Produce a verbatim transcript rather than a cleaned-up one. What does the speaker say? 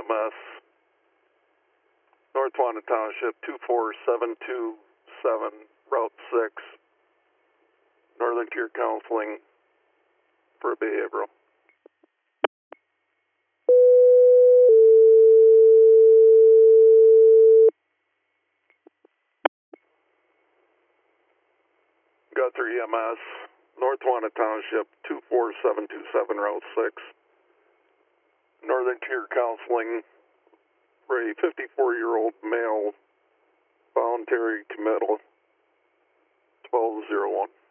M S, North Wanda Township, two four seven two seven, Route six, Northern Tier Counseling for behavioral. Guthrie E M S, North Wanda Township, two four seven two seven, Route six, Northern Tier Counseling for a fifty-four-year-old male, voluntary committal, twelve oh one.